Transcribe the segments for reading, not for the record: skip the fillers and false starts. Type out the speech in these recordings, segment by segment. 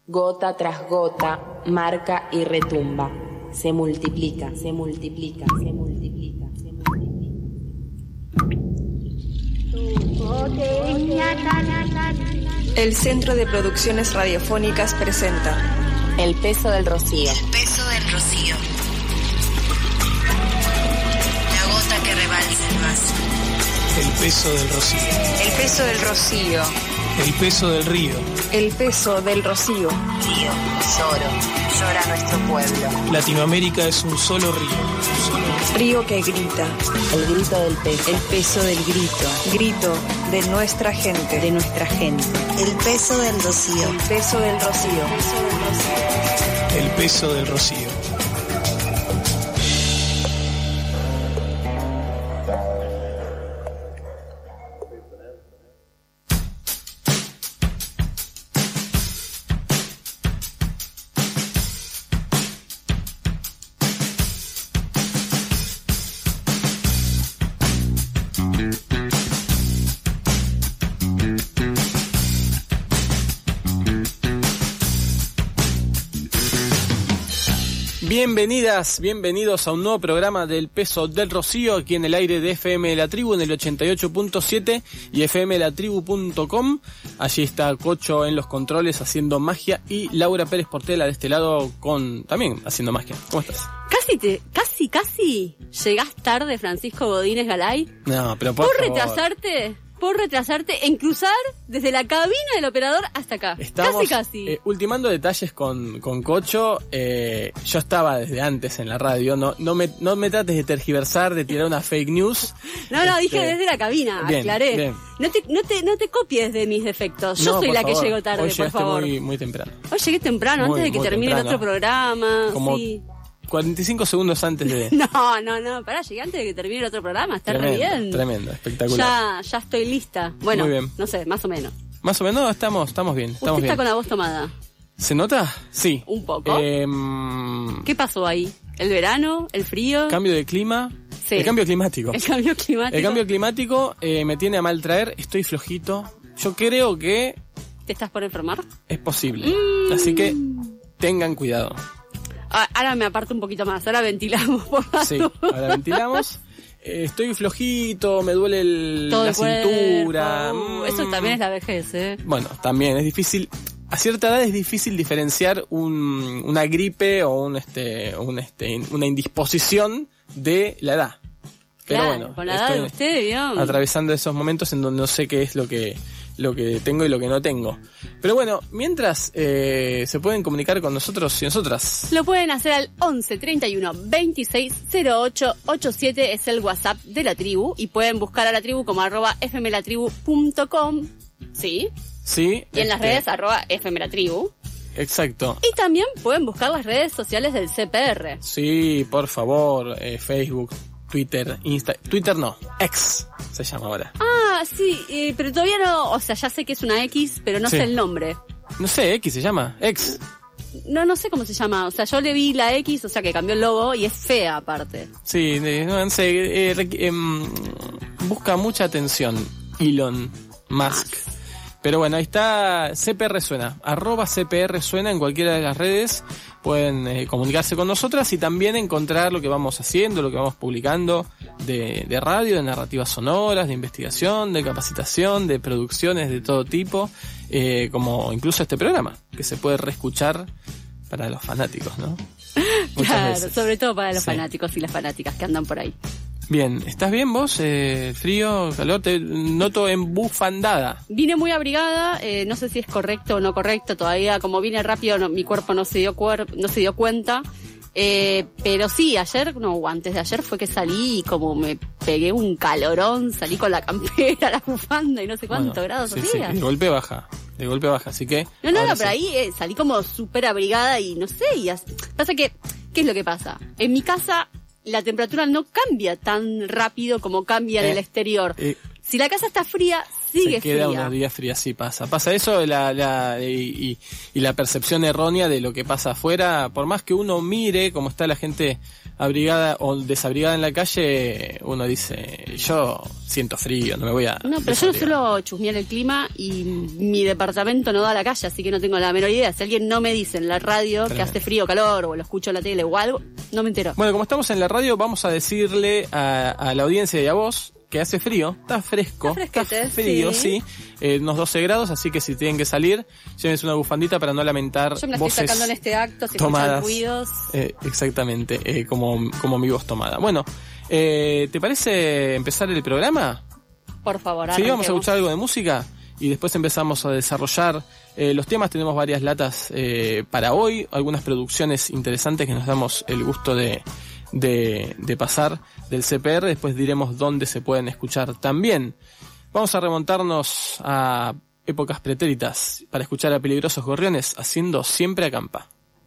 Gota tras gota, marca y retumba. Se multiplica, se multiplica, se multiplica, se multiplica. El Centro de Producciones Radiofónicas presenta El peso del rocío. El peso del rocío. La gota que rebalsa el vaso. El peso del rocío. El peso del rocío. El peso del río. El peso del rocío. Río, lloro, llora nuestro pueblo. Latinoamérica es un solo río. Río que grita. El grito del peso. El peso del grito. Grito de nuestra gente. De nuestra gente. El peso del rocío. El peso del rocío. El peso del rocío. Bienvenidas, bienvenidos a un nuevo programa del Peso del Rocío, aquí en el aire de FM de la Tribu en el 88.7 y fmlatribu.com. Allí está Cocho en los controles haciendo magia y Laura Pérez Portela de este lado también haciendo magia. ¿Cómo estás? Casi llegás tarde, Francisco Godínez Galay. No, pero por retrasarte en cruzar desde la cabina del operador hasta acá. Estamos casi. Ultimando detalles con Cocho. Yo estaba desde antes en la radio. No me trates de tergiversar, de tirar una fake news. No, dije desde la cabina, bien, aclaré. Bien. No te copies de mis defectos. Yo soy la que llego tarde, hoy por favor. Muy, muy temprano. Hoy llegué temprano, antes de que termine el otro programa. Como sí. 45 segundos antes de... No, pará, llegué antes de que termine el otro programa, está re bien. Tremendo, espectacular. Ya estoy lista. Bueno, muy bien. No sé, más o menos. Más o menos estamos bien. Usted está con la voz tomada. ¿Se nota? Sí. Un poco. ¿Qué pasó ahí? ¿El verano? ¿El frío? ¿Cambio de clima? Sí. El cambio climático. El cambio climático me tiene a mal traer, estoy flojito. Yo creo que... ¿Te estás por enfermar? Es posible. Así que tengan cuidado. Ahora me aparto un poquito más, ahora ventilamos por la Sí, ahora ventilamos. Estoy flojito, me duele la cintura. Eso también es la vejez, ¿eh? Bueno, también es difícil. A cierta edad es difícil diferenciar una gripe o una indisposición de la edad. Pero claro, bueno, con la edad de usted, digamos. Atravesando esos momentos en donde no sé qué es lo que tengo y lo que no tengo. Pero bueno, mientras se pueden comunicar con nosotros y nosotras. Lo pueden hacer al 11 31 26 08 87, es el WhatsApp de la tribu, y pueden buscar a la tribu como @fmlatribu.com. ¿Sí? Sí. Y en las redes @fmlatribu. Exacto. Y también pueden buscar las redes sociales del CPR. Sí, por favor, Facebook, Twitter, Twitter no, X se llama ahora. Sí, pero todavía no, o sea, ya sé que es una X, pero no sé el nombre. No sé, X se llama, X. No sé cómo se llama, o sea, yo le vi la X, o sea, que cambió el logo y es fea aparte. Sí, no sé, busca mucha atención Elon Musk. Pero bueno, ahí está CPR Suena, @CPR Suena en cualquiera de las redes. Pueden comunicarse con nosotras y también encontrar lo que vamos haciendo, lo que vamos publicando de radio, de narrativas sonoras, de investigación, de capacitación, de producciones de todo tipo, como incluso este programa, que se puede reescuchar para los fanáticos, ¿no? Claro, veces. Sobre todo para los fanáticos y las fanáticas que andan por ahí. Bien, ¿estás bien vos? Frío, calor, te noto embufandada. Vine muy abrigada, no sé si es correcto o no correcto, todavía como vine rápido mi cuerpo no se dio cuenta, pero sí, antes de ayer fue que salí y como me pegué un calorón, salí con la campera, la bufanda y no sé cuántos grados hacía. Sí, de golpe baja, así que... No, pero ahí salí como súper abrigada y no sé, pasa que, ¿qué es lo que pasa? En mi casa la temperatura no cambia tan rápido como cambia en el exterior. Si la casa está fría, sigue fría. Se queda unos días fría, sí pasa. Pasa eso y la percepción errónea de lo que pasa afuera. Por más que uno mire cómo está la gente abrigada o desabrigada en la calle, uno dice, yo siento frío, no me voy a... No, pero yo no suelo chusmear el clima y mi departamento no da a la calle, así que no tengo la menor idea. Si alguien no me dice en la radio que hace frío o calor, o lo escucho en la tele o algo, no me entero. Bueno, como estamos en la radio, vamos a decirle a la audiencia y a vos que hace frío, está fresco, está frío, sí. Unos 12 grados, así que si tienen que salir, llévense una bufandita para no lamentar yo me la voces estoy sacando en este acto, si tomadas, escuchan ruidos. Exactamente, como mi voz tomada. Bueno, ¿te parece empezar el programa? Por favor, Sí, vamos a escuchar algo de música y después empezamos a desarrollar los temas. Tenemos varias latas para hoy, algunas producciones interesantes que nos damos el gusto de pasar del CPR. Después diremos dónde se pueden escuchar también. Vamos a remontarnos a épocas pretéritas para escuchar a Peligrosos Gorriones haciendo Siempre Acampa.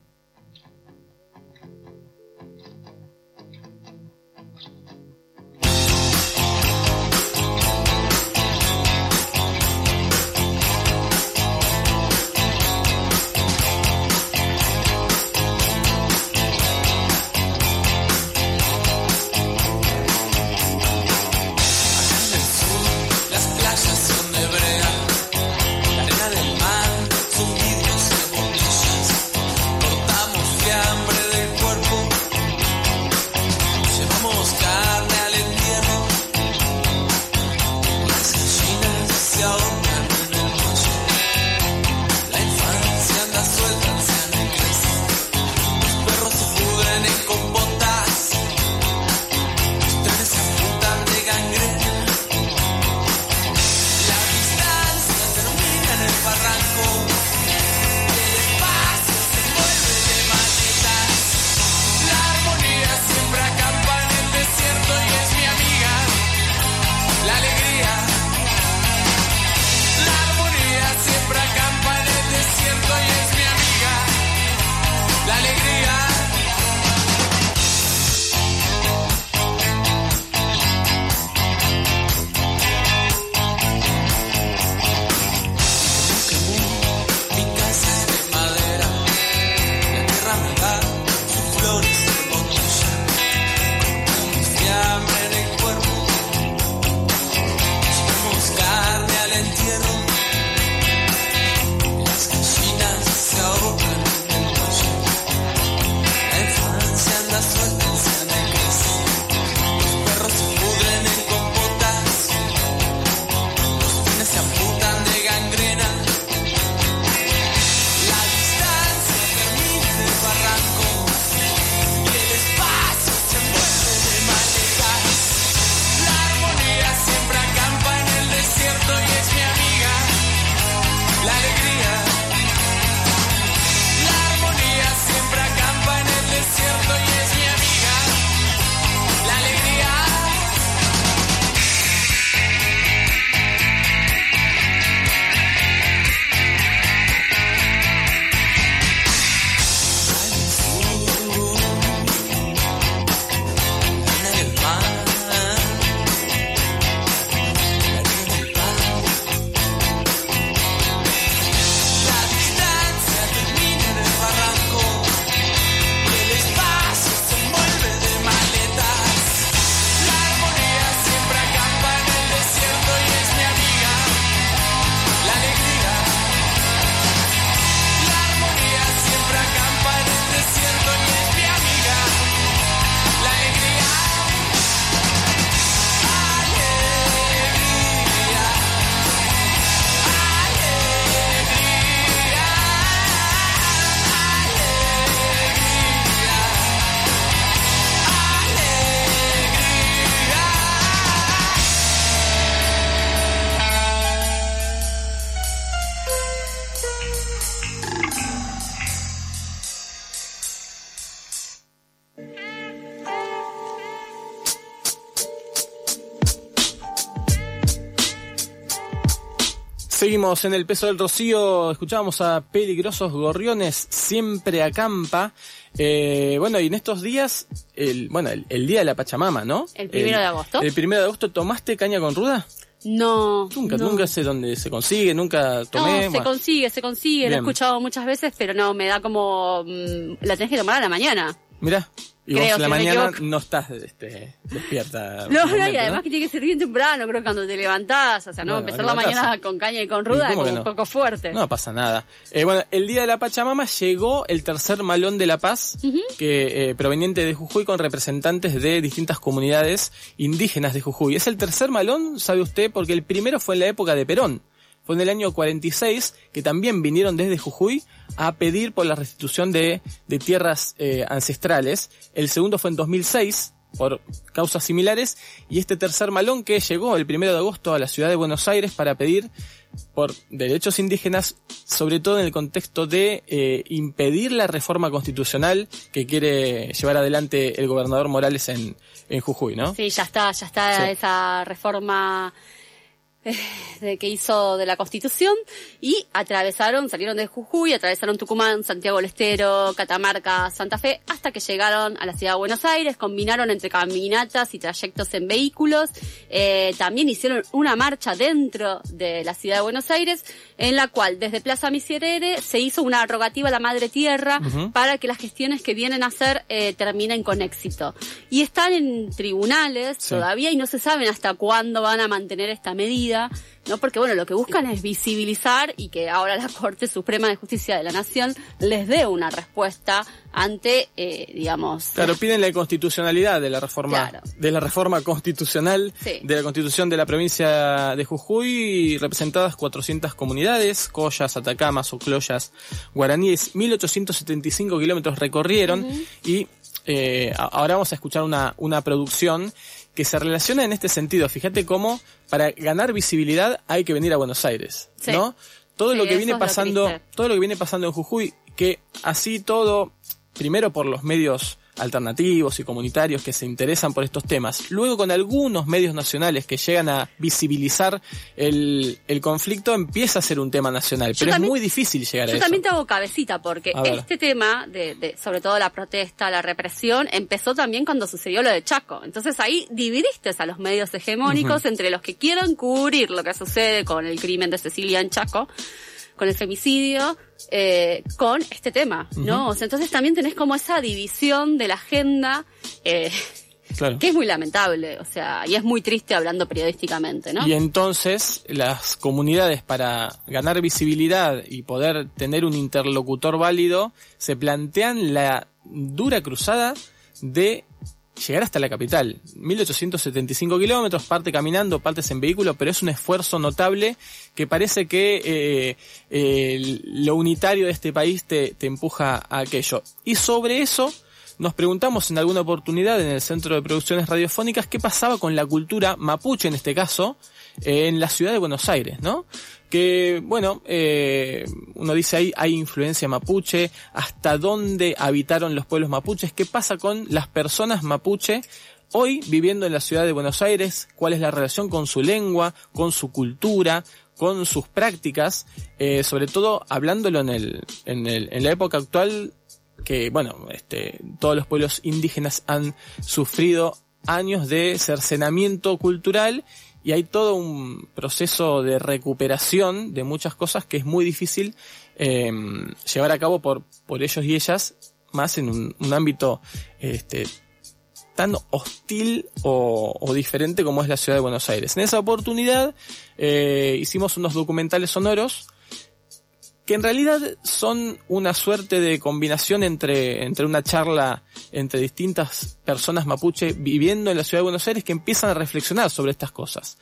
Seguimos en el Peso del Rocío, escuchábamos a Peligrosos Gorriones, Siempre Acampa. Bueno, y en estos días, el día de la Pachamama, ¿no? El 1 de agosto. El 1 de agosto, ¿tomaste caña con ruda? No. Nunca sé dónde se consigue, nunca tomé. No, se consigue, Bien. lo he escuchado muchas veces, pero no, me da como, la tenés que tomar a la mañana. Mirá. Y Creo, vos en si la no me mañana equivoco. no estás despierta. No, normalmente, y además que tiene que ser bien temprano, creo, cuando te levantás. O sea, no, Bueno, empezar la levantás. mañana con caña y con ruda ¿Y es cómo como que un no? poco fuerte. No pasa nada. Bueno, el Día de la Pachamama llegó el tercer Malón de la Paz, que proveniente de Jujuy, con representantes de distintas comunidades indígenas de Jujuy. Es el tercer Malón, ¿sabe usted? Porque el primero fue en la época de Perón. Fue en el año 46, que también vinieron desde Jujuy a pedir por la restitución de tierras ancestrales. El segundo fue en 2006, por causas similares. Y este tercer Malón que llegó el 1 de agosto a la ciudad de Buenos Aires para pedir por derechos indígenas, sobre todo en el contexto de impedir la reforma constitucional que quiere llevar adelante el gobernador Morales en Jujuy, ¿no? Sí, ya está Sí. esa reforma que hizo de la Constitución, y salieron de Jujuy, atravesaron Tucumán, Santiago del Estero, Catamarca, Santa Fe, hasta que llegaron a la ciudad de Buenos Aires. Combinaron entre caminatas y trayectos en vehículos. También hicieron una marcha dentro de la ciudad de Buenos Aires, en la cual desde Plaza Miserere se hizo una rogativa a la Madre Tierra para que las gestiones que vienen a hacer terminen con éxito. Y están en tribunales todavía, y no se saben hasta cuándo van a mantener esta medida, ¿no? Porque bueno, lo que buscan es visibilizar y que ahora la Corte Suprema de Justicia de la Nación les dé una respuesta ante, digamos... Claro, piden la constitucionalidad de la reforma, Claro. de la reforma constitucional, Sí. de la Constitución de la provincia de Jujuy, representadas 400 comunidades, collas, atacamas, ocloyas, guaraníes. 1875 kilómetros recorrieron. Y ahora vamos a escuchar una producción que se relaciona en este sentido. Fíjate cómo para ganar visibilidad hay que venir a Buenos Aires, Sí. ¿no? Todo Sí, lo que eso viene es lo pasando, triste. todo lo que viene pasando en Jujuy, que así todo, primero por los medios alternativos y comunitarios que se interesan por estos temas, luego con algunos medios nacionales que llegan a visibilizar el conflicto, empieza a ser un tema nacional, pero es muy difícil llegar a Yo eso. también te hago cabecita, porque A ver. este tema de sobre todo la protesta, la represión, empezó también cuando sucedió lo de Chaco. Entonces ahí dividiste a los medios hegemónicos entre los que quieran cubrir lo que sucede con el crimen de Cecilia en Chaco, con el femicidio, con este tema, ¿no? O sea, entonces también tenés como esa división de la agenda, Claro. que es muy lamentable, o sea, y es muy triste hablando periodísticamente, ¿no? Y entonces las comunidades, para ganar visibilidad y poder tener un interlocutor válido, se plantean la dura cruzada de llegar hasta la capital. 1875 kilómetros, parte caminando, partes en vehículo, pero es un esfuerzo notable que parece que lo unitario de este país te empuja a aquello. Y sobre eso nos preguntamos en alguna oportunidad en el Centro de Producciones Radiofónicas qué pasaba con la cultura mapuche, en este caso, en la ciudad de Buenos Aires, ¿no? Que, bueno, uno dice ahí hay influencia mapuche, hasta dónde habitaron los pueblos mapuches, qué pasa con las personas mapuche hoy viviendo en la ciudad de Buenos Aires, cuál es la relación con su lengua, con su cultura, con sus prácticas, sobre todo hablándolo en la época actual, que, bueno, todos los pueblos indígenas han sufrido años de cercenamiento cultural, y hay todo un proceso de recuperación de muchas cosas que es muy difícil llevar a cabo por ellos y ellas, más en un ámbito tan hostil o diferente como es la ciudad de Buenos Aires. En esa oportunidad hicimos unos documentales sonoros que en realidad son una suerte de combinación entre una charla entre distintas personas mapuche viviendo en la ciudad de Buenos Aires que empiezan a reflexionar sobre estas cosas.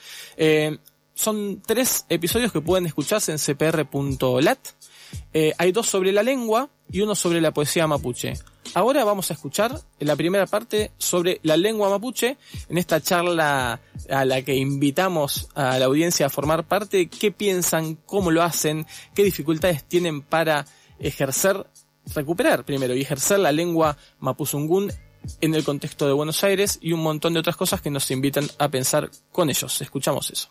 Son 3 episodios que pueden escucharse en cpr.lat. Hay 2 sobre la lengua y 1 sobre la poesía mapuche. Ahora vamos a escuchar la primera parte sobre la lengua mapuche, en esta charla a la que invitamos a la audiencia a formar parte. ¿Qué piensan? ¿Cómo lo hacen? ¿Qué dificultades tienen para recuperar primero y ejercer la lengua mapuzungún en el contexto de Buenos Aires? Y un montón de otras cosas que nos invitan a pensar con ellos. Escuchamos eso.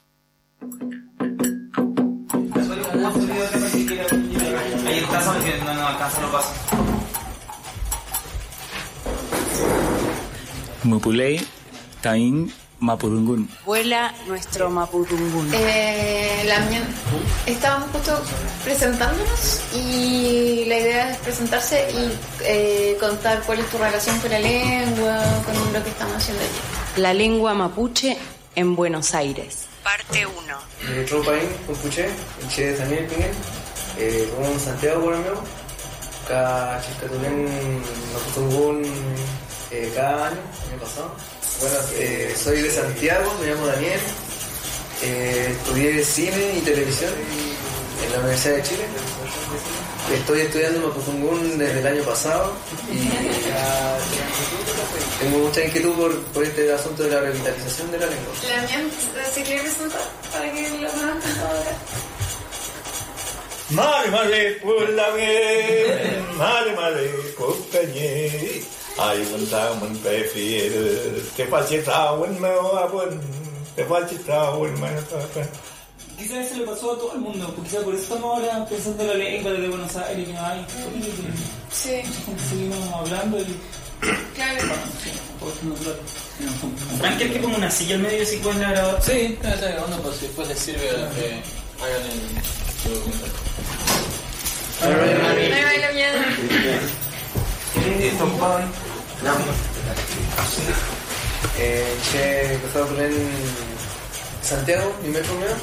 Ahí está, no, acá solo pasa. Mupulei, Tain, Mapudungún. Vuela nuestro Mapudungún. Estábamos justo presentándonos y la idea es presentarse y contar cuál es tu relación con la lengua, con lo que estamos haciendo allí. La lengua mapuche en Buenos Aires. Parte 1. Tropaín, Compuche, Che Daniel Pinguel, con Santiago Guarameo, acá Chiscatulén, Mapudungún, cada año pasado. Bueno, soy de Santiago, me llamo Daniel, estudié cine y televisión en la Universidad de Chile. Estoy estudiando Mapudungún desde el año pasado y tengo mucha inquietud por este asunto de la revitalización de la lengua. La mía se quiere presentar para que lo conozcan ahora. Mare, pulame, mare, pucañe. Ay, un tamun prefiero, te facilitaba un meo abon, te facilitaba un meo abon. Quizás eso le pasó a todo el mundo, quizás por eso estamos ahora pensando en la lengua desde Buenos Aires, que no hay. Sí. Seguimos hablando y... Claro. Frank, ¿quieres que ponga una silla al medio así pueden grabar? Sí, está grabando por si después les sirve que hagan el documental. Me baila miedo. Che, pasado por en Santiago, mi metro mío.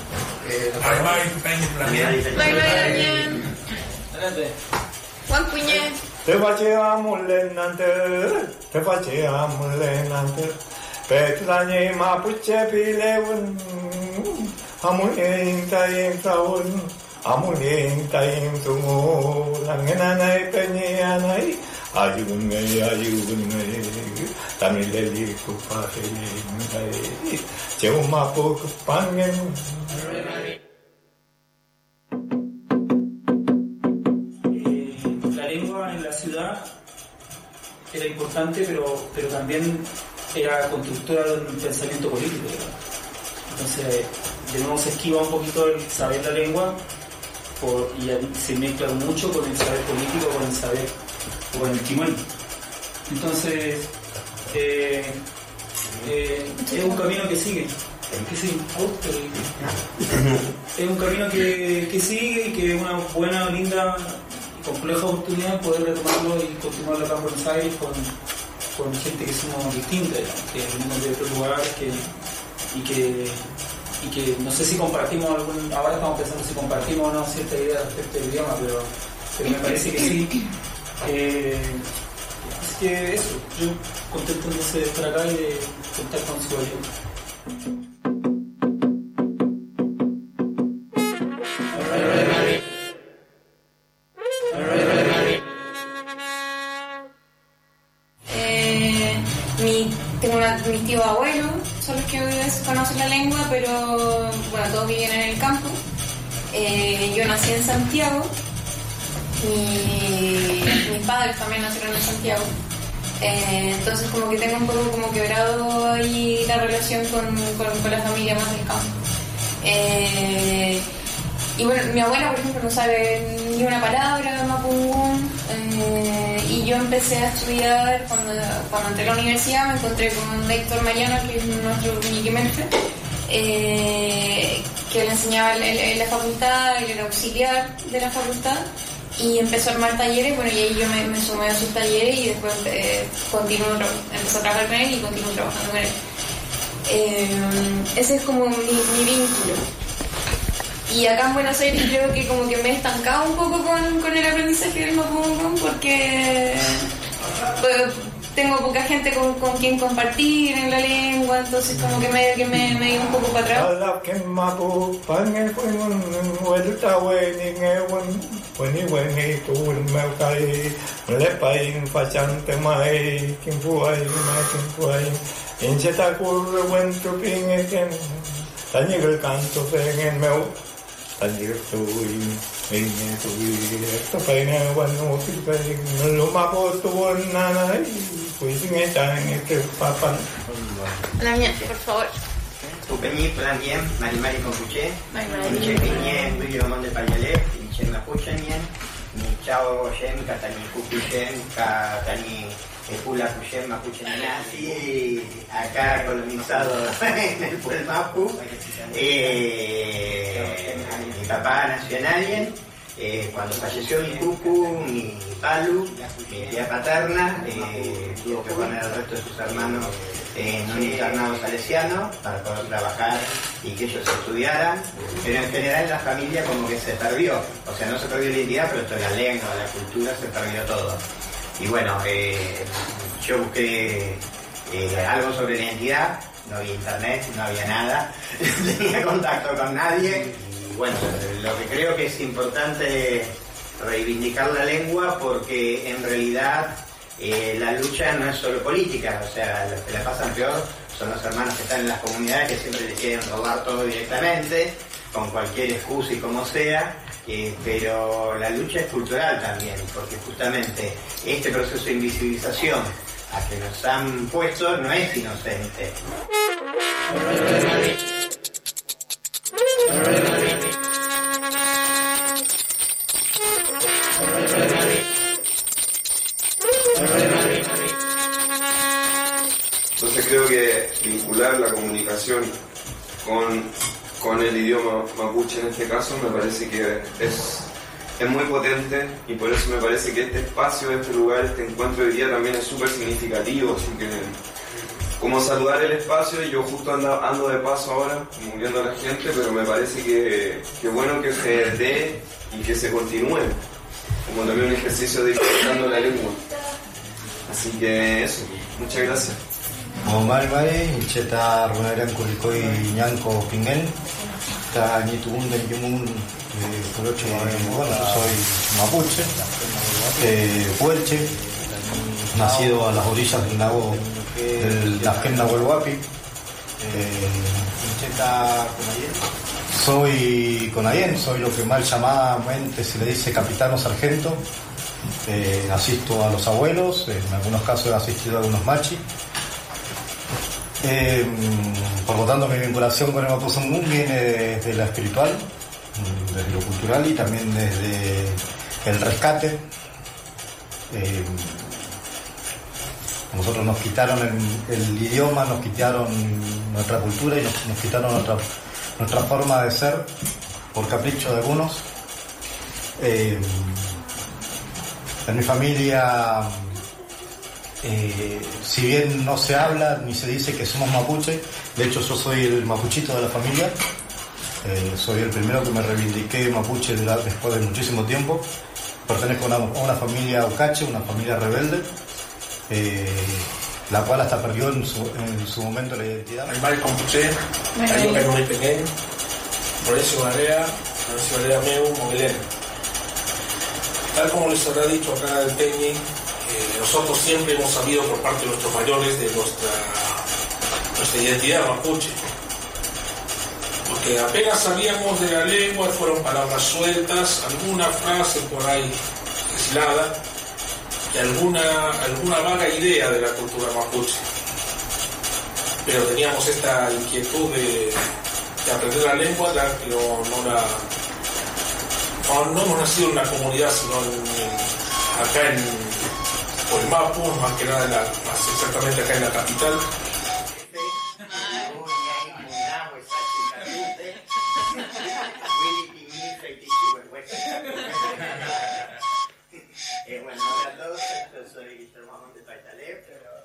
Baila bien. Adelante. Juan Puñé. Te facciamo l'enante, te facciamo l'enante. Petlanye mapuche pileun, amulen tayem taun, amulen tayem tungo, langenanay penyanay. Ayúdenme, también le digo que yo un poco pangen. La lengua en la ciudad era importante, pero también era constructora de un pensamiento político, ¿verdad? Entonces, de nuevo se esquiva un poquito el saber la lengua y se mezcla mucho con el saber político, con el saber o con el timón. Entonces, es un camino que sigue. Es un camino que sigue y que es una buena, linda y compleja oportunidad poder retomarlo y continuarlo acá en Buenos Aires con gente que somos distintas, que venimos de otros lugares y que no sé si compartimos ahora estamos pensando si compartimos o no cierta idea respecto al idioma, pero me parece que sí. Así que eso, yo contento entonces de estar acá y de contar con su ayuda. Mis tíos abuelos son los que conocen la lengua, pero bueno, todos viven en el campo. Yo nací en Santiago. Mis padres también nacieron en Santiago, entonces como que tengo un poco como quebrado ahí la relación con la familia más del campo. Y bueno, mi abuela por ejemplo no sabe ni una palabra de Mapudungún, y yo empecé a estudiar cuando entré a la universidad. Me encontré con Héctor Mariano, que es nuestro Niquimestre, que le enseñaba en la facultad, él era auxiliar de la facultad. Y empezó a armar talleres, bueno, y ahí yo me sumé a sus talleres y después empecé a trabajar con él y continuo trabajando con él. Ese es como mi vínculo. Y acá en Buenos Aires creo que como que me he estancado un poco con el aprendizaje del Mapudungún porque tengo poca gente con quien compartir en la lengua, entonces como que me he ido un poco para atrás. La mía, por favor. Upeni Planien, Marimari Compuche, Miche Piñe, William de Payalé, Miche Mapuche, chao Yem, Katani Kukuyem, Katani Pula Kuyem, Mapuche Nanasi, acá colonizado en el Pueblo Mapu. Mi papá nació en Alien. Cuando falleció mi cucu, mi palu, mi tía paterna, tuvo que poner al resto de sus hermanos en un internado salesiano para poder trabajar y que ellos estudiaran, pero en general la familia como que se perdió, o sea, no se perdió la identidad, pero toda la lengua, la cultura, se perdió todo. Y bueno, yo busqué algo sobre la identidad, no había internet, no había nada, no tenía contacto con nadie. Bueno, lo que creo que es importante reivindicar la lengua porque en realidad la lucha no es solo política, o sea, los que la pasan peor son los hermanos que están en las comunidades que siempre le quieren robar todo directamente, con cualquier excusa y como sea, pero la lucha es cultural también, porque justamente este proceso de invisibilización a que nos han puesto no es inocente. Entonces creo que vincular la comunicación con el idioma mapuche en este caso me parece que es muy potente y por eso me parece que este espacio, este lugar, este encuentro de día también es súper significativo, así que como saludar el espacio, y yo justo ando de paso ahora, como viendo a la gente, pero me parece que bueno que se dé y que se continúe, como también un ejercicio de ir practicando la lengua. Así que eso, muchas gracias. Mari Cheta Runeran Curicoi Ñanco Pinguén, Ta Nitun del Yumun, Curocho, bueno, yo soy mapuche, puelche, nacido a las orillas del lago del Nazquén Nahuelhuapi. Soy Conayen, soy lo que mal llamadamente se le dice capitán o sargento. Asisto a los abuelos, en algunos casos he asistido a algunos machis. Por lo tanto, mi vinculación con el Mapuzungún viene desde la espiritual, desde lo cultural y también desde el rescate. Nosotros nos quitaron el idioma, nos quitaron nuestra cultura y nos quitaron nuestra forma de ser por capricho de algunos. En mi familia, si bien no se habla ni se dice que somos mapuche, de hecho yo soy el mapuchito de la familia, soy el primero que me reivindiqué mapuche después de muchísimo tiempo. Pertenezco a una familia ucache, una familia rebelde, la cual hasta perdió en su momento la identidad. Animal compuche, ayo que no me pegué, Florencio Barea Meu, Moguelén. Tal como les habrá dicho acá el Peñi, nosotros siempre hemos sabido por parte de nuestros mayores de nuestra identidad mapuche. Porque apenas sabíamos de la lengua, fueron palabras sueltas, alguna frase por ahí aislada y alguna vaga idea de la cultura mapuche. Pero teníamos esta inquietud de aprender la lengua, ya que no hemos nacido en una comunidad, sino acá en Mapu, más que nada más exactamente acá en la capital. Bueno, hola a todos, yo soy Guillermo Monte Paitalé,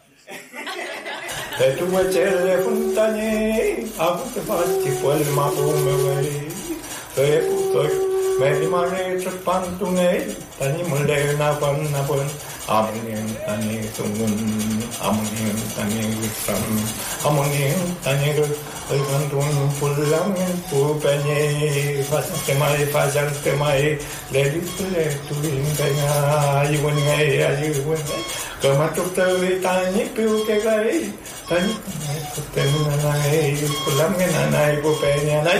De tu echele puntañe, a te fachi fue el mapu me huele, soy me mare trepantune, tani mule na pon, amonin tani sungun, amonin tani wisam, amonin tani Algandun pulang pupenye, fasante mai, leli tuin kaya ayun ngay, kamatuk tawi tani piu ke gai, tani putem nanay, pulang nanay pupenye nay.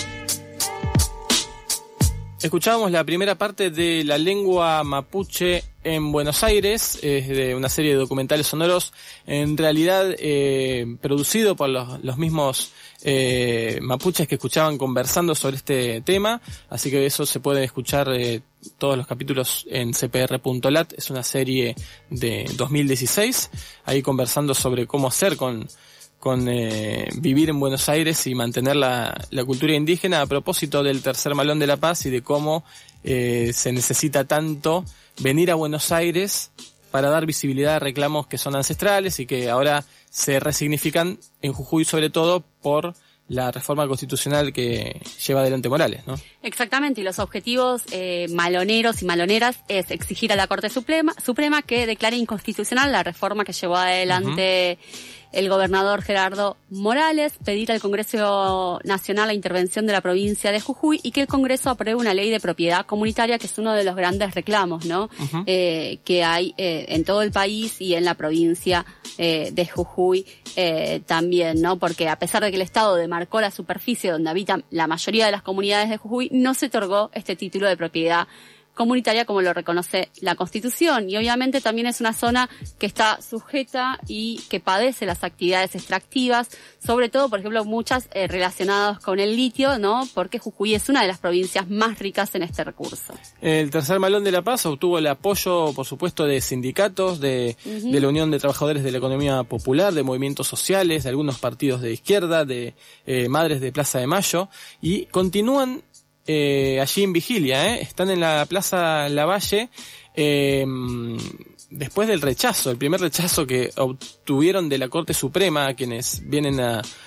Escuchábamos la primera parte de la lengua mapuche en Buenos Aires, es de una serie de documentales sonoros, en realidad producido por los mismos mapuches que escuchaban conversando sobre este tema, así que eso se puede escuchar todos los capítulos en cpr.lat, es una serie de 2016, ahí conversando sobre cómo hacer con vivir en Buenos Aires y mantener la cultura indígena a propósito del Tercer Malón de la Paz y de cómo se necesita tanto venir a Buenos Aires para dar visibilidad a reclamos que son ancestrales y que ahora se resignifican en Jujuy, sobre todo por la reforma constitucional que lleva adelante Morales, ¿no? Exactamente, y los objetivos maloneros y maloneras es exigir a la Corte Suprema que declare inconstitucional la reforma que llevó adelante el gobernador Gerardo Morales, pedir al Congreso Nacional la intervención de la provincia de Jujuy y que el Congreso apruebe una ley de propiedad comunitaria, que es uno de los grandes reclamos, ¿no? Que hay en todo el país y en la provincia de Jujuy también, ¿no? Porque a pesar de que el Estado demarcó la superficie donde habitan la mayoría de las comunidades de Jujuy, no se otorgó este título de propiedad comunitaria como lo reconoce la Constitución, y obviamente también es una zona que está sujeta y que padece las actividades extractivas, sobre todo, por ejemplo, muchas relacionadas con el litio, ¿no? Porque Jujuy es una de las provincias más ricas en este recurso. El Tercer Malón de la Paz obtuvo el apoyo, por supuesto, de sindicatos, de la Unión de Trabajadores de la Economía Popular, de movimientos sociales, de algunos partidos de izquierda, de Madres de Plaza de Mayo, y continúan allí en vigilia, están en la Plaza Lavalle, después del rechazo, el primer rechazo que obtuvieron de la Corte Suprema, quienes vienen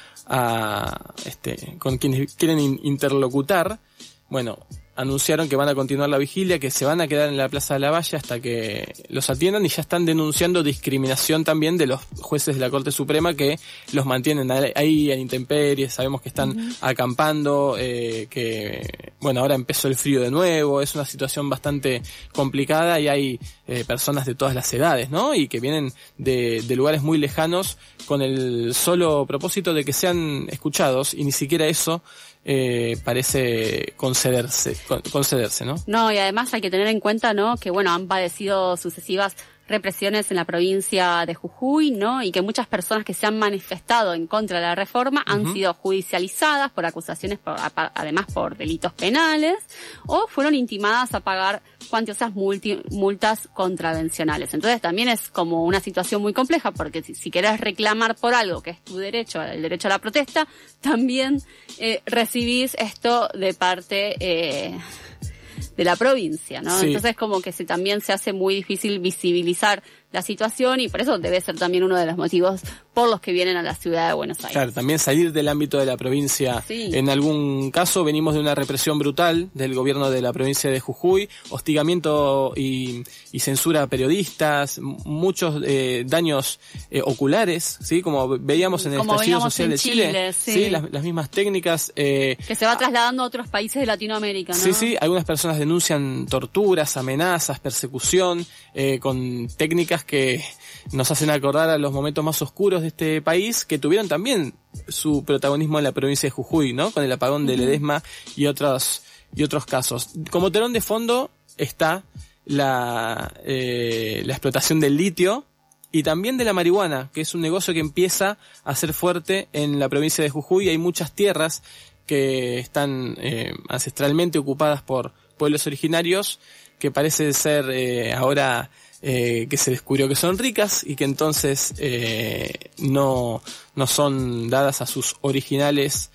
con quienes quieren interlocutar. Bueno, anunciaron que van a continuar la vigilia, que se van a quedar en la Plaza de la Valle hasta que los atiendan, y ya están denunciando discriminación también de los jueces de la Corte Suprema que los mantienen ahí en intemperies. Sabemos que están acampando, que bueno, ahora empezó el frío de nuevo, es una situación bastante complicada y hay personas de todas las edades, ¿no? Y que vienen de lugares muy lejanos con el solo propósito de que sean escuchados, y ni siquiera eso parece concederse, ¿no? No, y además hay que tener en cuenta, ¿no?, que bueno, han padecido sucesivas represiones en la provincia de Jujuy, ¿no? Y que muchas personas que se han manifestado en contra de la reforma han sido judicializadas por acusaciones, además por delitos penales, o fueron intimadas a pagar cuantiosas multas contravencionales. Entonces también es como una situación muy compleja, porque si querés reclamar por algo que es tu derecho, el derecho a la protesta, también recibís esto de parte de la provincia, ¿no? Sí. Entonces como que también se hace muy difícil visibilizar la situación, y por eso debe ser también uno de los motivos por los que vienen a la ciudad de Buenos Aires. Claro, también salir del ámbito de la provincia. Sí. En algún caso venimos de una represión brutal del gobierno de la provincia de Jujuy, hostigamiento y censura a periodistas, muchos daños oculares, ¿sí? Como veíamos en el estallido social de Chile. Sí, las mismas técnicas. Que se va trasladando a otros países de Latinoamérica, ¿no? Sí, algunas personas denuncian torturas, amenazas, persecución, con técnicas que nos hacen acordar a los momentos más oscuros de este país, que tuvieron también su protagonismo en la provincia de Jujuy, ¿no? Con el apagón de Ledesma y otros casos. Como telón de fondo está la explotación del litio y también de la marihuana, que es un negocio que empieza a ser fuerte en la provincia de Jujuy. Hay muchas tierras que están ancestralmente ocupadas por pueblos originarios, que parece ser ahora que se descubrió que son ricas y que entonces no son dadas a sus originales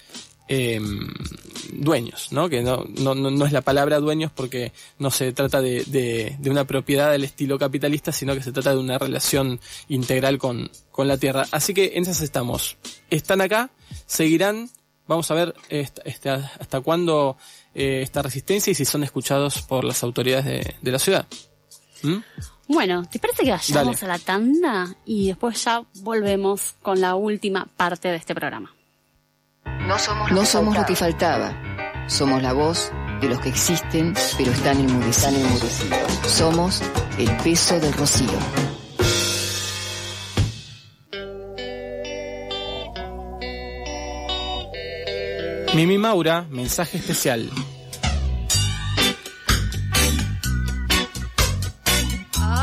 dueños, ¿no? Que no es la palabra dueños, porque no se trata de una propiedad del estilo capitalista, sino que se trata de una relación integral con la tierra. Así que en esas estamos. Están acá, seguirán. Vamos a ver hasta cuándo esta resistencia y si son escuchados por las autoridades de la ciudad. Bueno, ¿te parece que vayamos a la tanda y después ya volvemos con la última parte de este programa? No somos lo que faltaba. Somos la voz de los que existen pero están enmudecidos. Somos el peso del rocío. Mimi Maura, mensaje especial.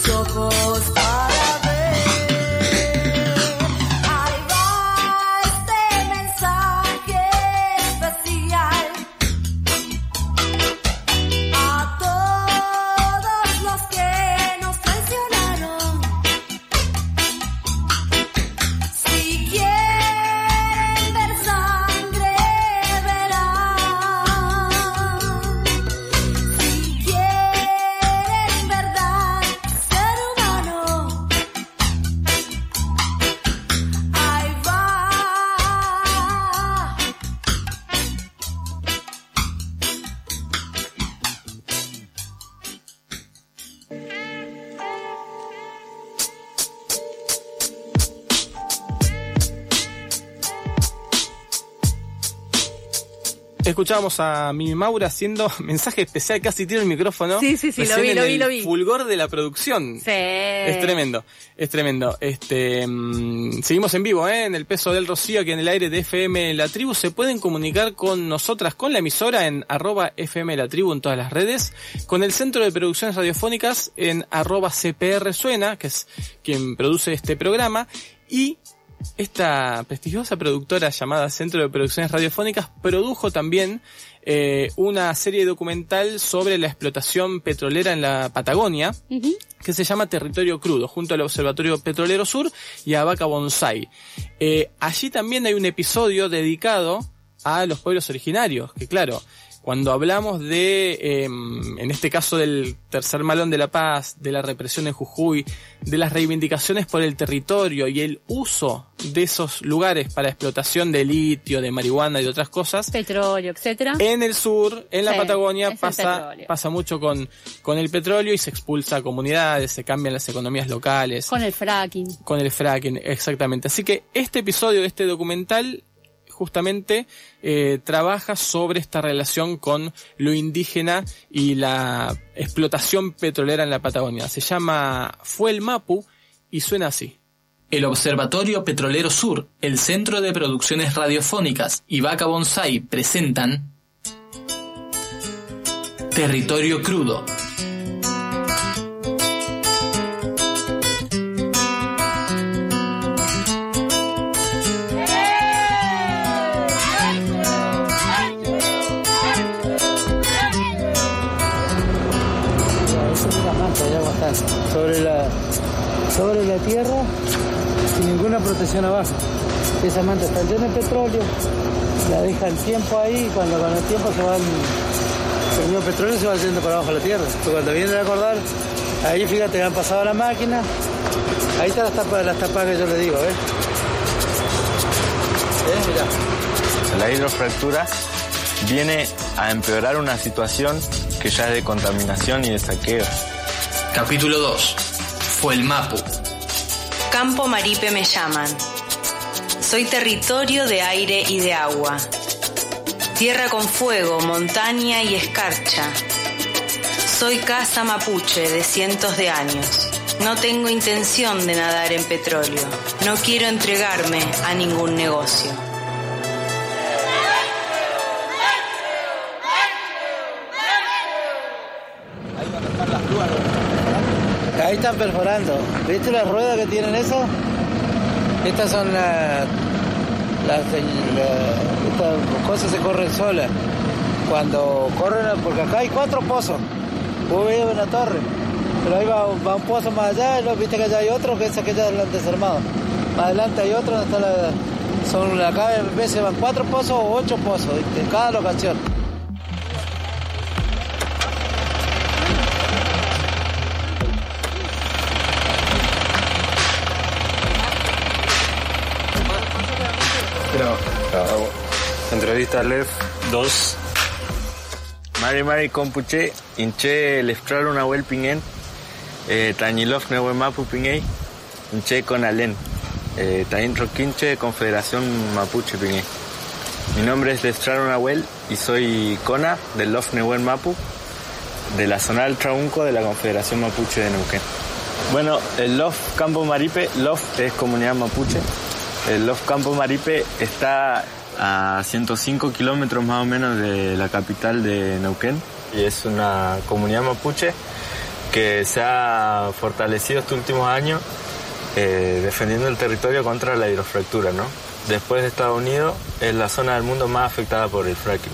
ojos para ver. Ahí va este mensaje especial a todos los que nos traicionaron. Si quieren ver sangre, verán. Si quieren verdad, ser humano, ahí va. Escuchábamos a Mimi Maura haciendo mensaje especial, casi tiro el micrófono. Sí, lo Recién vi, en lo el vi, lo vi. fulgor de la producción. Sí. Es tremendo, es tremendo. Seguimos en vivo, en el Peso del Rocío, aquí en el aire de FM La Tribu. Se pueden comunicar con nosotras, con la emisora en @FM La Tribu en todas las redes, con el Centro de Producciones Radiofónicas en @CPR Suena, que es quien produce este programa, y esta prestigiosa productora llamada Centro de Producciones Radiofónicas produjo también una serie documental sobre la explotación petrolera en la Patagonia, que se llama Territorio Crudo, junto al Observatorio Petrolero Sur y a Vaca Bonsai. Allí también hay un episodio dedicado a los pueblos originarios, que claro, cuando hablamos de, en este caso del Tercer Malón de la Paz, de la represión en Jujuy, de las reivindicaciones por el territorio y el uso de esos lugares para explotación de litio, de marihuana y de otras cosas, petróleo, etcétera. En el sur, en la Sí, Patagonia, es el petróleo. pasa mucho con el petróleo y se expulsa a comunidades, se cambian las economías locales. Con el fracking. Con el fracking, exactamente. Así que este episodio de este documental justamente trabaja sobre esta relación con lo indígena y la explotación petrolera en la Patagonia. Se llama Fue el Mapu y suena así. El Observatorio Petrolero Sur, el Centro de Producciones Radiofónicas y Vaca Bonsai presentan Territorio Crudo. Sobre la tierra sin ninguna protección abajo. Esa manta está llena de petróleo, la dejan tiempo ahí y cuando con el tiempo el mismo petróleo se va yendo para abajo de la tierra. Entonces, cuando viene a acordar, ahí fíjate, han pasado la máquina, ahí están las tapas que yo le digo, ¿ves? Mirá. La hidrofractura viene a empeorar una situación que ya es de contaminación y de saqueo. Capítulo 2. Fue el Mapu. Campo Maripe me llaman. Soy territorio de aire y de agua. Tierra con fuego, montaña y escarcha. Soy casa mapuche de cientos de años. No tengo intención de nadar en petróleo. No quiero entregarme a ningún negocio. Ahí están perforando. ¿Viste las ruedas que tienen eso? Estas son estas cosas se corren solas. Cuando corren, porque acá hay 4 pozos. Vos veis una torre. Pero ahí va un pozo más allá, y luego viste que allá hay otro, que es aquella del desarmado. Más adelante hay otro donde está acá a veces van 4 pozos o 8 pozos, en cada locación. Entrevista Lev 2. Mari Compuche, Inche Leftrar una Huel Pingen, Tañilov Neue Mapu Pingei, Inche con Alen, Taín Roquinche, Confederación Mapuche Pingei. Mi nombre es Leftrar una Huel y soy Cona del Lof Neuen Mapu, de la zona del Traunco de la Confederación Mapuche de Neuquén. Bueno, el Lof Campo Maripe, Lof es comunidad mapuche. El Lof Campo Maripe está a 105 kilómetros más o menos de la capital de Neuquén y es una comunidad mapuche que se ha fortalecido estos últimos años defendiendo el territorio contra la hidrofractura, ¿no? Después de Estados Unidos, es la zona del mundo más afectada por el fracking.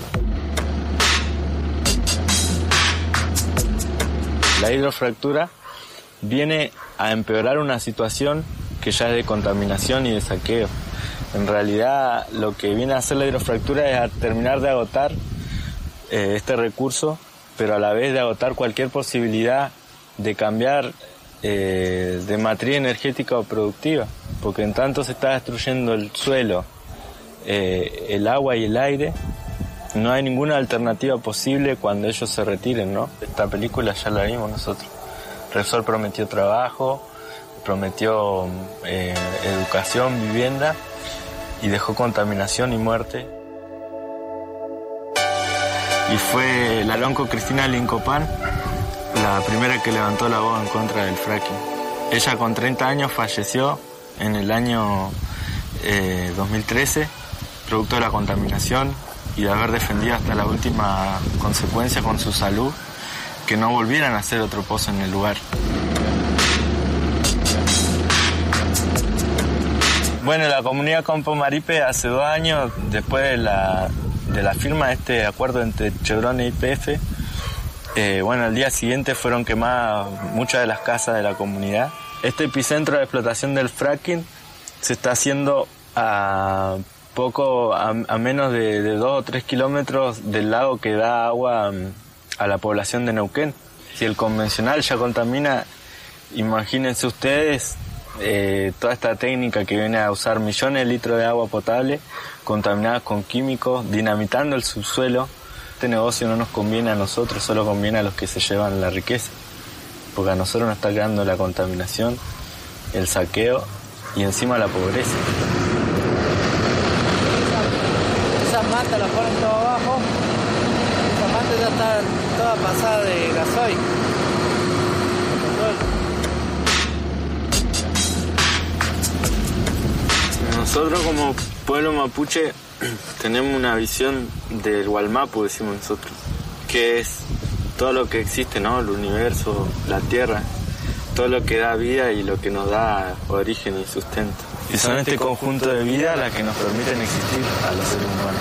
La hidrofractura viene a empeorar una situación que ya es de contaminación y de saqueo. En realidad, lo que viene a hacer la hidrofractura es a terminar de agotar este recurso, pero a la vez de agotar cualquier posibilidad de cambiar de matriz energética o productiva, porque en tanto se está destruyendo el suelo, el agua y el aire, no hay ninguna alternativa posible cuando ellos se retiren, ¿no? Esta película ya la vimos nosotros. Repsol prometió trabajo, prometió educación, vivienda, y dejó contaminación y muerte. Y fue la lonco Cristina Lincopán la primera que levantó la voz en contra del fracking. Ella con 30 años falleció en el año 2013, producto de la contaminación y de haber defendido hasta la última consecuencia con su salud que no volvieran a hacer otro pozo en el lugar. Bueno, la comunidad Campo Maripe hace 2 años, después de la firma de este acuerdo entre Chevron e YPF, al día siguiente fueron quemadas muchas de las casas de la comunidad. Este epicentro de explotación del fracking se está haciendo a menos de 2 o 3 kilómetros del lago que da agua a la población de Neuquén. Si el convencional ya contamina, imagínense ustedes toda esta técnica que viene a usar millones de litros de agua potable contaminadas con químicos, dinamitando el subsuelo. Este negocio no nos conviene a nosotros, solo conviene a los que se llevan la riqueza, porque a nosotros nos está creando la contaminación, el saqueo y encima la pobreza. Esas mantas las ponen todo abajo, esas mantas ya están todas pasadas de gasoil. Nosotros como pueblo mapuche tenemos una visión del Gualmapu, decimos nosotros, que es todo lo que existe, ¿no? El universo, la tierra, todo lo que da vida y lo que nos da origen y sustento. Y son este conjunto de vida las que nos permiten existir a los seres humanos.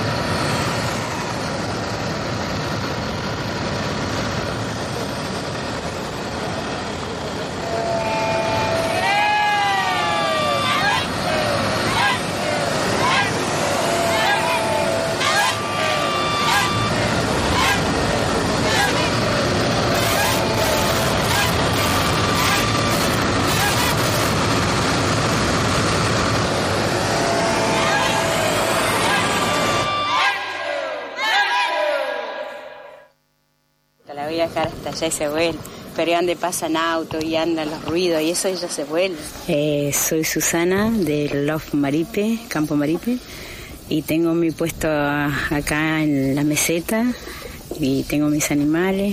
La voy a dejar hasta allá y se vuelve. Pero donde pasan autos y andan los ruidos y eso ella se vuelve. Soy Susana del Love Maripe, Campo Maripe, y tengo mi puesto acá en la meseta y tengo mis animales.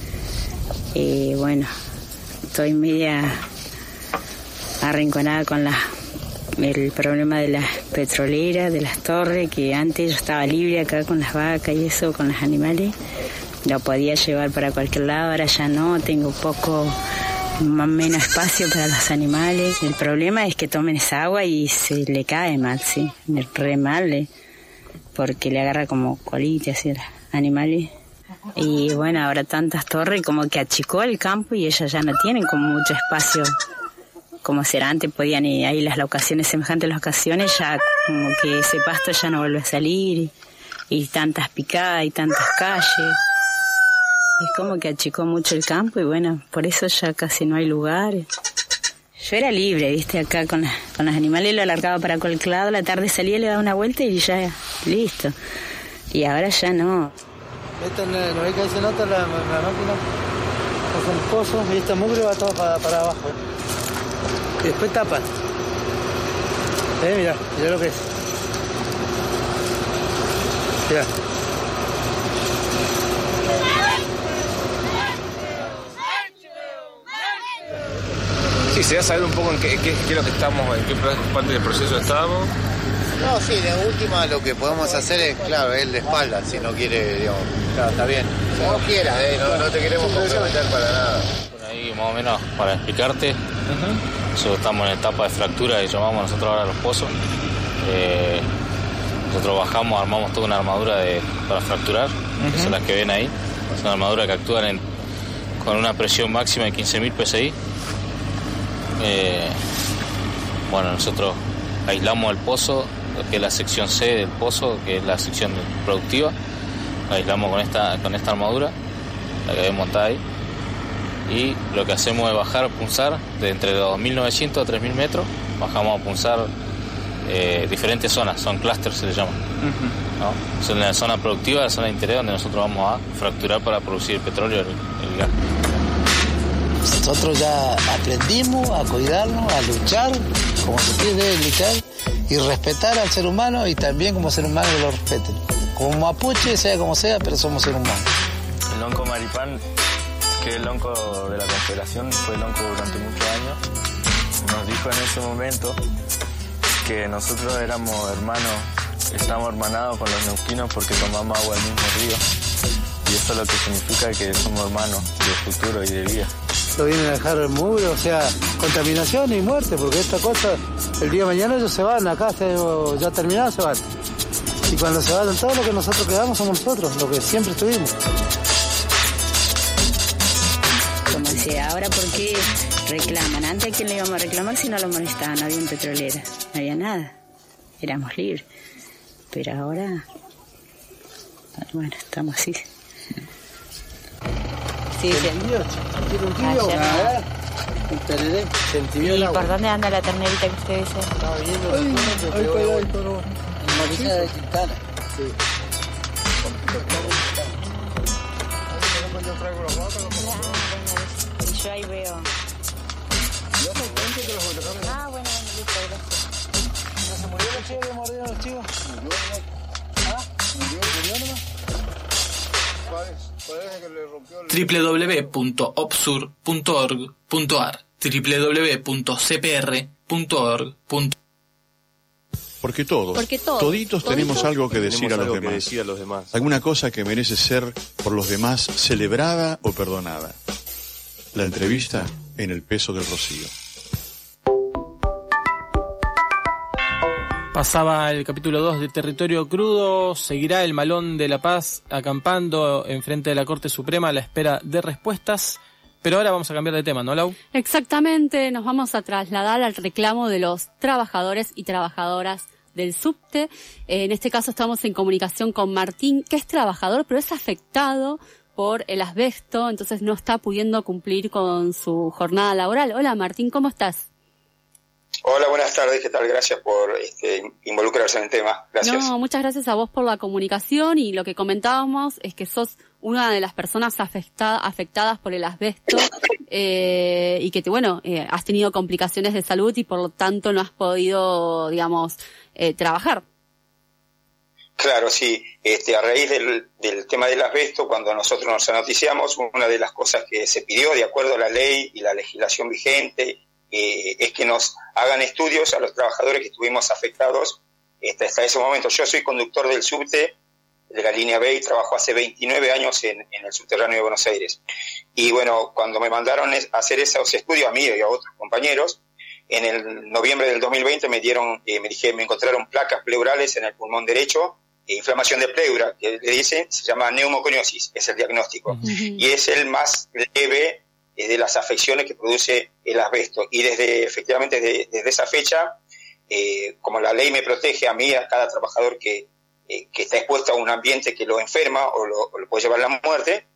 Estoy media arrinconada con el problema de las petroleras, de las torres, que antes yo estaba libre acá con las vacas y eso, con los animales. Lo podía llevar para cualquier lado, ahora ya no, tengo menos espacio para los animales. El problema es que tomen esa agua y se le cae mal, sí, re mal, porque le agarra como colitis así a los animales. Y ahora tantas torres como que achicó el campo y ellas ya no tienen como mucho espacio como será antes, podían ir ahí las locaciones, semejantes locaciones, ya como que ese pasto ya no vuelve a salir y tantas picadas y tantas calles. Es como que achicó mucho el campo y por eso ya casi no hay lugares. Yo era libre, viste, acá con los animales, lo alargaba para cualquier lado, la tarde salía, le daba una vuelta y ya, listo. Y ahora ya no. Esta no hay que hacer nota la máquina, pasa el pozo y esta mugre va todo para abajo. Y después tapan. Mirá lo que es. Mirá. Sí, se va a saber un poco en qué es lo que estamos, en qué parte del proceso estamos. No, sí, de última lo que podemos hacer es, claro, es la espalda, si no quiere, digamos. Claro, está bien. Como quieras, no te queremos comprometer para nada. Bueno, ahí más o menos para explicarte, nosotros estamos en etapa de fractura y llamamos nosotros ahora los pozos. Nosotros bajamos, armamos toda una armadura para fracturar, que son las que ven ahí. Es una armadura que actúan con una presión máxima de 15.000 PSI. Bueno, nosotros aislamos el pozo, que es la sección C del pozo, que es la sección productiva. La aislamos con esta armadura, la que ven montada ahí. Y lo que hacemos es bajar, punzar, de entre los 2.900 a 3.000 metros. Bajamos a punzar diferentes zonas, son clústeres se le llaman. ¿No? Son la zona productiva, la zona de interés, donde nosotros vamos a fracturar para producir el petróleo y el gas. Nosotros ya aprendimos a cuidarnos, a luchar, como se debe luchar, y respetar al ser humano, y también como ser humano que lo respeten. Como mapuche, sea como sea, pero somos seres humanos. El lonco Maripán, que es el lonco de la Confederación, fue lonco durante muchos años, nos dijo en ese momento que nosotros éramos hermanos, estamos hermanados con los neuquinos porque tomamos agua del mismo río. Y eso es lo que significa que somos hermanos de futuro y de vida. Lo vienen a dejar el mugre, o sea, contaminación y muerte, porque esta cosa, el día de mañana ellos se van, acá ya terminados se van. Y cuando se van, todo lo que nosotros quedamos somos nosotros, lo que siempre estuvimos. Como decía, ahora ¿por qué reclaman? Antes, ¿a quién le íbamos a reclamar si no lo molestaban? No había petrolera, no había nada. Éramos libres. Pero ahora, bueno, estamos así. Sí, sí. ¿Y por dónde anda la ternerita que usted dice? Estaba viendo el toro. En la villa de Quintana. Sí. Yo ahí veo. Ah, bueno, listo, gracias. ¿No se murió la chica que mordieron los chicos? ¿Ah? ¿Murió nomás? www.opsur.org.ar www.cpr.org. Porque toditos tenemos algo que decir a los demás. Alguna cosa que merece ser por los demás celebrada o perdonada. La entrevista en El Peso del Rocío. Pasaba el capítulo 2 de Territorio Crudo. Seguirá el Malón de la Paz acampando enfrente de la Corte Suprema a la espera de respuestas. Pero ahora vamos a cambiar de tema, ¿no, Lau? Exactamente, nos vamos a trasladar al reclamo de los trabajadores y trabajadoras del subte. En este caso estamos en comunicación con Martín, que es trabajador, pero es afectado por el asbesto, entonces no está pudiendo cumplir con su jornada laboral. Hola Martín, ¿cómo estás? Hola, buenas tardes, ¿qué tal? Gracias por involucrarse en el tema. Gracias. No, muchas gracias a vos por la comunicación, y lo que comentábamos es que sos una de las personas afectadas por el asbesto y que has tenido complicaciones de salud y por lo tanto no has podido, digamos, trabajar. Claro, sí. A raíz del tema del asbesto, cuando nosotros nos noticiamos, una de las cosas que se pidió, de acuerdo a la ley y la legislación vigente, es que nos hagan estudios a los trabajadores que estuvimos afectados hasta ese momento. Yo soy conductor del subte de la línea B y trabajo hace 29 años en el subterráneo de Buenos Aires. Y bueno, cuando me mandaron a hacer esos estudios a mí y a otros compañeros, en el noviembre del 2020 me encontraron placas pleurales en el pulmón derecho, inflamación de pleura, que le dicen, se llama neumoconiosis, es el diagnóstico, y es el más leve de las afecciones que produce el asbesto. Y efectivamente desde esa fecha, como la ley me protege a mí, a cada trabajador que está expuesto a un ambiente que lo enferma o lo puede llevar a la muerte,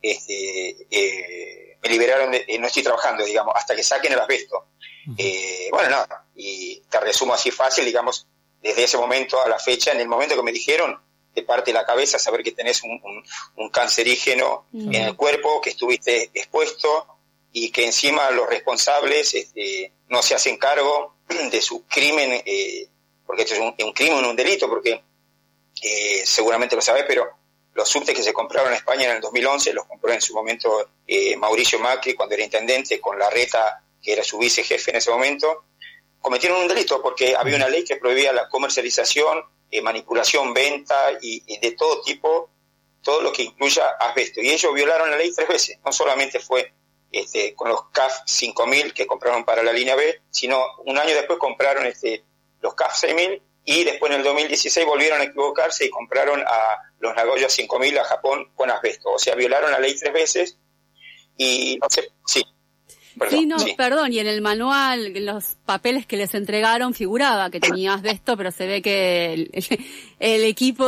me liberaron, no estoy trabajando, digamos, hasta que saquen el asbesto. Bueno, nada, y te resumo así fácil, digamos, desde ese momento a la fecha, en el momento que me dijeron, te parte la cabeza saber que tenés un cancerígeno en el cuerpo, que estuviste expuesto y que encima los responsables no se hacen cargo de su crimen, porque esto es un crimen, un delito, porque seguramente lo sabés, pero los subtes que se compraron en España en el 2011 los compró en su momento Mauricio Macri cuando era intendente, con Larreta, que era su vicejefe en ese momento, cometieron un delito porque había una ley que prohibía la comercialización, manipulación, venta y de todo tipo, todo lo que incluya asbesto. Y ellos violaron la ley 3 veces. No solamente fue con los CAF 5000 que compraron para la línea B, sino un año después compraron los CAF 6000 y después en el 2016 volvieron a equivocarse y compraron a los Nagoya 5000 a Japón con asbesto. O sea, violaron la ley 3 veces y no sé, sí. Perdón, y en el manual, en los papeles que les entregaron, figuraba que tenía asbesto, pero se ve que el equipo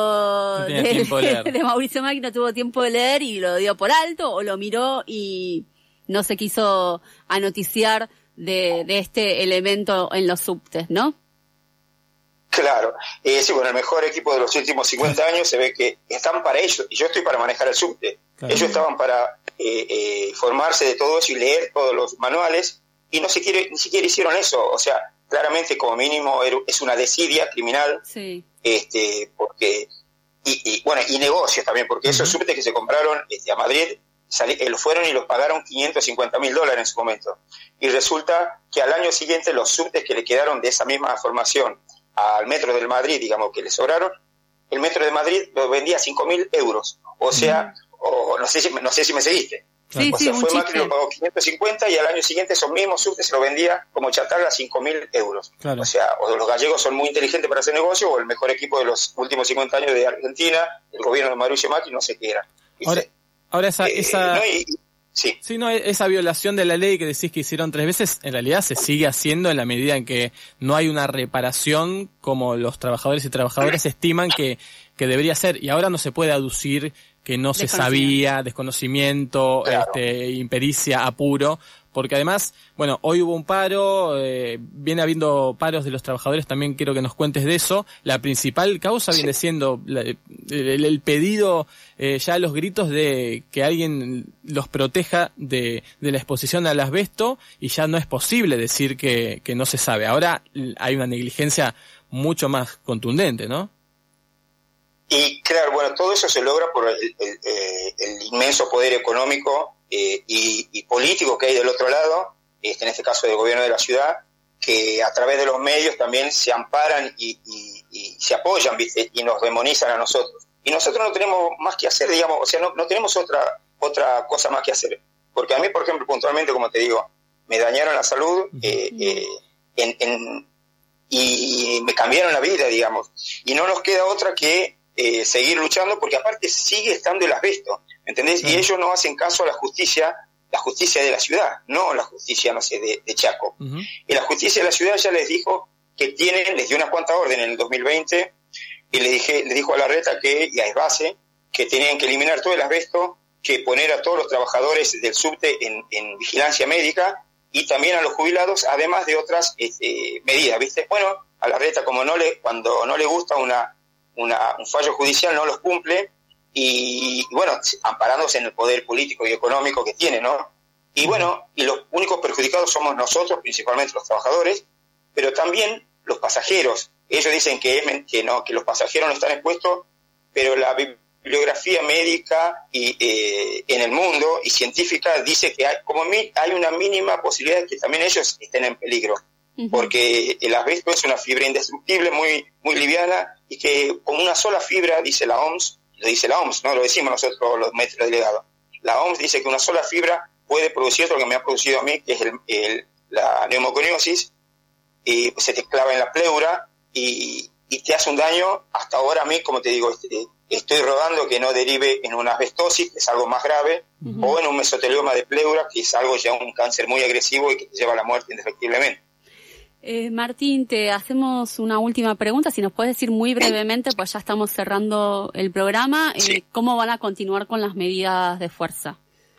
de Mauricio Macri no tuvo tiempo de leer y lo dio por alto, o lo miró y no se quiso anoticiar de este elemento en los subtes, ¿no? Claro, sí, bueno, el mejor equipo de los últimos 50 años se ve que están para ellos, y yo estoy para manejar el subte. Claro. Ellos estaban para formarse de todo eso y leer todos los manuales, y ni siquiera hicieron eso. O sea, claramente como mínimo es una desidia criminal, sí. Porque y negocios también, porque esos subtes que se compraron a Madrid fueron y los pagaron $550,000 en su momento, y resulta que al año siguiente los subtes que le quedaron de esa misma formación al Metro del Madrid, digamos, que le sobraron, el Metro de Madrid lo vendía a 5.000 euros. O sea, no sé si me seguiste. Sí, o sea, fue Macri, lo pagó 550 y al año siguiente esos mismos subtes se lo vendía como chatarra a 5.000 euros. Claro. O sea, o los gallegos son muy inteligentes para hacer negocio, o el mejor equipo de los últimos 50 años de Argentina, el gobierno de Mauricio Macri, no sé qué era. Ahora esa violación de la ley que decís que hicieron 3 veces, en realidad se sigue haciendo en la medida en que no hay una reparación como los trabajadores y trabajadoras estiman que debería ser, y ahora no se puede aducir que no se sabía, desconocimiento, claro. Impericia, apuro, porque además, bueno, hoy hubo un paro, viene habiendo paros de los trabajadores, también quiero que nos cuentes de eso. La principal causa viene siendo el pedido, ya los gritos de que alguien los proteja de la exposición al asbesto, y ya no es posible decir que no se sabe. Ahora hay una negligencia mucho más contundente, ¿no? Y claro, bueno, todo eso se logra por el inmenso poder económico y político que hay del otro lado, en este caso del gobierno de la ciudad, que a través de los medios también se amparan y se apoyan, ¿viste? Y nos demonizan a nosotros. Y nosotros no tenemos más que hacer, digamos, o sea, no tenemos otra cosa más que hacer. Porque a mí, por ejemplo, puntualmente, como te digo, me dañaron la salud y me cambiaron la vida, digamos. Y no nos queda otra que seguir luchando, porque aparte sigue estando el asbesto, ¿entendés? Y ellos no hacen caso a la justicia de la ciudad, no la justicia, no sé, de Chaco. Y la justicia de la ciudad ya les dijo que les dio unas cuantas órdenes en el 2020, y les dijo a Larreta y a Esbase que tenían que eliminar todo el asbesto, que poner a todos los trabajadores del subte en vigilancia médica, y también a los jubilados, además de otras medidas, ¿viste? Bueno, a Larreta, cuando no le gusta un fallo judicial, no los cumple, y bueno, amparándose en el poder político y económico que tiene, ¿no? Y bueno, y los únicos perjudicados somos nosotros, principalmente los trabajadores, pero también los pasajeros. Ellos dicen que los pasajeros no están expuestos, pero la bibliografía médica en el mundo y científica dice que hay una mínima posibilidad de que también ellos estén en peligro. Porque el asbesto es una fibra indestructible, muy, muy liviana, y que con una sola fibra, dice la OMS, no lo decimos nosotros los maestros delegados, la OMS dice que una sola fibra puede producir lo que me ha producido a mí, que es la neumoconiosis, y se te clava en la pleura y te hace un daño. Hasta ahora a mí, como te digo, estoy rodando que no derive en una asbestosis, que es algo más grave, o en un mesotelioma de pleura, que es algo ya un cáncer muy agresivo y que te lleva a la muerte indefectiblemente. Martín, te hacemos una última pregunta, si nos puedes decir muy brevemente, pues ya estamos cerrando el programa, ¿cómo van a continuar con las medidas de fuerza?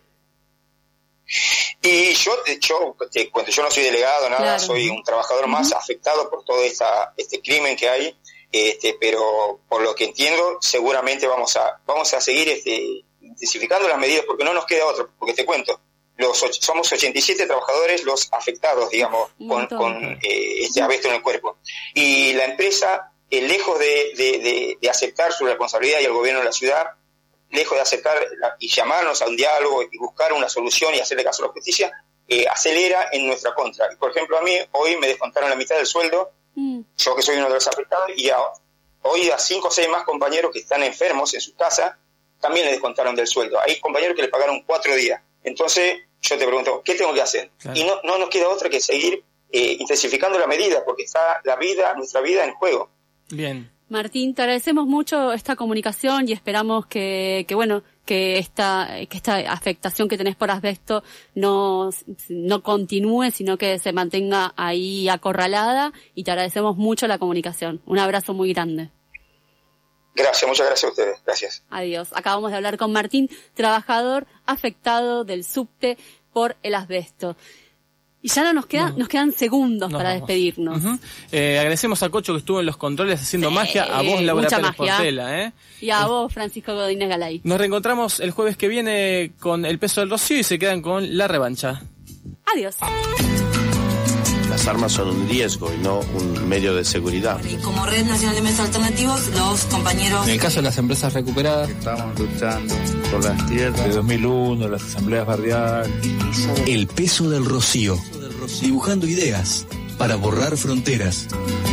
Y yo yo no soy delegado, nada, claro. Soy un trabajador más afectado por todo este crimen que hay, pero por lo que entiendo, seguramente vamos a seguir intensificando las medidas, porque no nos queda otra, porque te cuento, somos 87 trabajadores los afectados, digamos, con este asbesto en el cuerpo. Y la empresa, lejos de aceptar su responsabilidad, y el gobierno de la ciudad, lejos de aceptar y llamarnos a un diálogo y buscar una solución y hacerle caso a la justicia, acelera en nuestra contra. Por ejemplo, a mí hoy me descontaron la mitad del sueldo, yo que soy uno de los afectados, y hoy a 5 o 6 más compañeros que están enfermos en sus casas, también les descontaron del sueldo. Hay compañeros que le pagaron 4 días. Entonces, yo te pregunto, ¿qué tengo que hacer? Claro. Y no nos queda otra que seguir intensificando la medida, porque está nuestra vida en juego. Bien. Martín, te agradecemos mucho esta comunicación y esperamos que esta afectación que tenés por asbesto no continúe, sino que se mantenga ahí acorralada, y te agradecemos mucho la comunicación. Un abrazo muy grande. Gracias, muchas gracias a ustedes. Gracias. Adiós. Acabamos de hablar con Martín, trabajador afectado del subte por el asbesto. Y ya nos quedan segundos para despedirnos. Agradecemos a Cocho que estuvo en los controles haciendo magia, a vos Laura Pérez Portela, y a vos Francisco Godínez Galay. Nos reencontramos el jueves que viene con El Peso del Rocío y se quedan con La Revancha. Adiós. Las armas son un riesgo y no un medio de seguridad. Y como Red Nacional de Medios Alternativos, los compañeros... En el caso de las empresas recuperadas, estamos luchando por las tierras. De 2001, las asambleas barriales. El Peso del Rocío. Dibujando ideas para borrar fronteras.